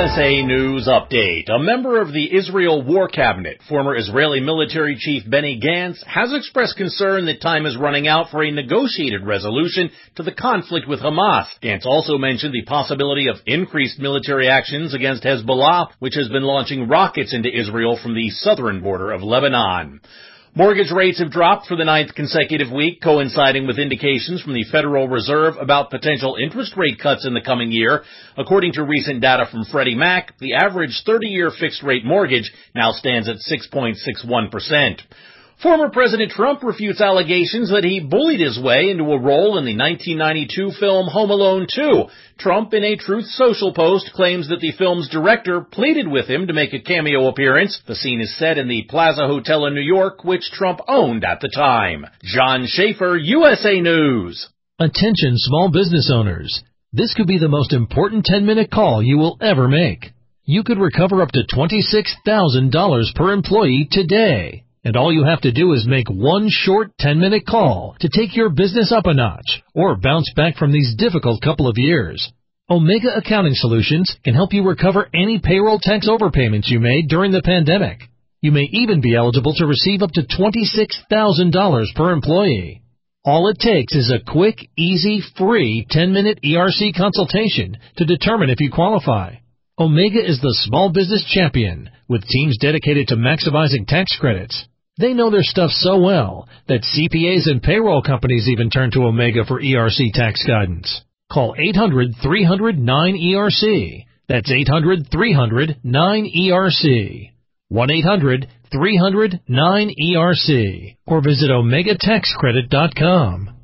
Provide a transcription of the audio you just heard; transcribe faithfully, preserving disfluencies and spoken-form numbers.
S A News Update. A member of the Israel War Cabinet, former Israeli military chief Benny Gantz, has expressed concern that time is running out for a negotiated resolution to the conflict with Hamas. Gantz also mentioned the possibility of increased military actions against Hezbollah, which has been launching rockets into Israel from the southern border of Lebanon. Mortgage rates have dropped for the ninth consecutive week, coinciding with indications from the Federal Reserve about potential interest rate cuts in the coming year. According to recent data from Freddie Mac, the average thirty-year fixed-rate mortgage now stands at six point six one percent. Former President Trump refutes allegations that he bullied his way into a role in the nineteen ninety-two film Home Alone two. Trump, in a Truth Social post, claims that the film's director pleaded with him to make a cameo appearance. The scene is set in the Plaza Hotel in New York, which Trump owned at the time. John Schaefer, U S A News. Attention small business owners. This could be the most important ten-minute call you will ever make. You could recover up to twenty-six thousand dollars per employee today. And all you have to do is make one short ten-minute call to take your business up a notch or bounce back from these difficult couple of years. Omega Accounting Solutions can help you recover any payroll tax overpayments you made during the pandemic. You may even be eligible to receive up to twenty-six thousand dollars per employee. All it takes is a quick, easy, free ten-minute E R C consultation to determine if you qualify. Omega is the small business champion with teams dedicated to maximizing tax credits. They know their stuff so well that C P As and payroll companies even turn to Omega for E R C tax guidance. Call eight hundred, three hundred, nine E R C. That's eight hundred, three hundred, nine E R C. one eight hundred, three hundred, nine E R C. Or visit omega tax credit dot com.